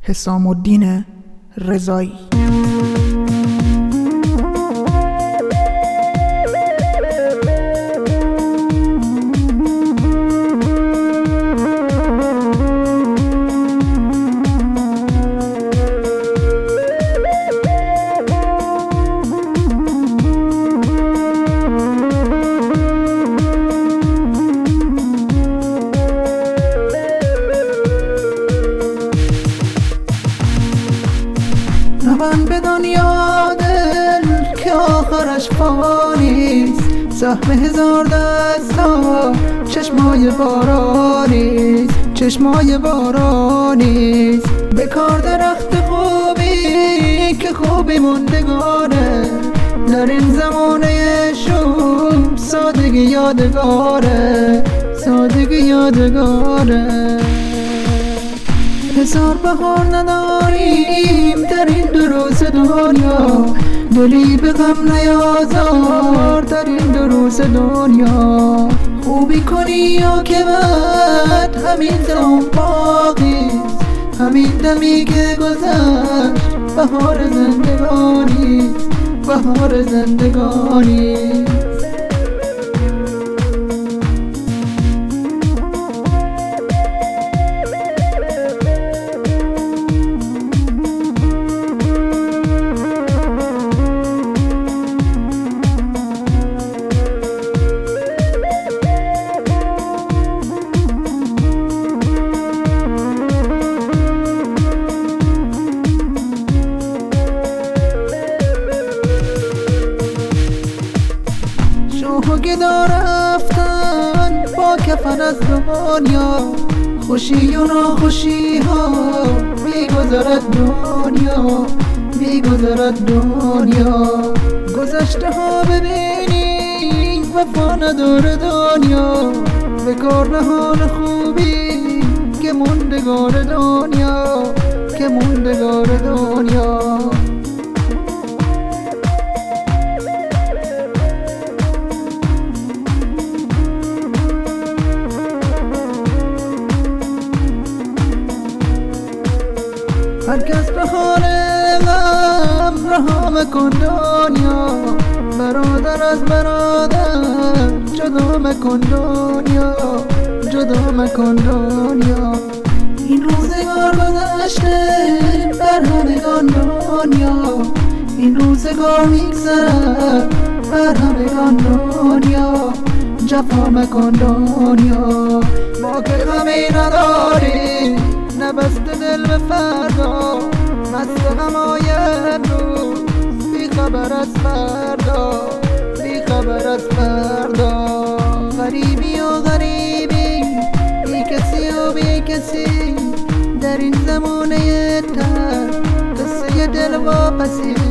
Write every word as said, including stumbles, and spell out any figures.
حسام الدین رضایی. من به دنیا دل که آخرش فانیست، سهم هزار دستا چشمای بارانیست، چشمای بارانیست. به کار درخت خوبی که خوبی موندگاره، در این زمانه شوم سادگی یادگاره، سادگی یادگاره. هزار بهار نداریم در این دو روز دنیا، دلی به غم نیازار در این دو روز دنیا. خوبی کنی یا که بعد همین دم باقیست، همین دمی که گذشت بهار زندگانیست، بهار زندگانیست. گدا رفتن با کفن از دنیا، خوشی و ناخوشی ها میگذرد دنیا، میگذرد دنیا. گذشته ها ببینی وفا نداره دنیا، به کار نهان خوبی که موندگار دنیا، که موندگار دنیا. هرکس به حال غم رها مکن دنیا، برادر از برادر جدا مکن دنیا، جدا مکن دنیا. این روزگار گذشته بر همگان دنیا، این روزگار میگذرد بر همگان دنیا. جفا مکن دنیا، ما که غمی نداریم نبست دل به فردا، مست غمای امروز بی خبر از فردا، بی خبر از فردا. غریبی و غریبی، بی کسی و بی کسی، در این زمانه تر قصه دل واپسی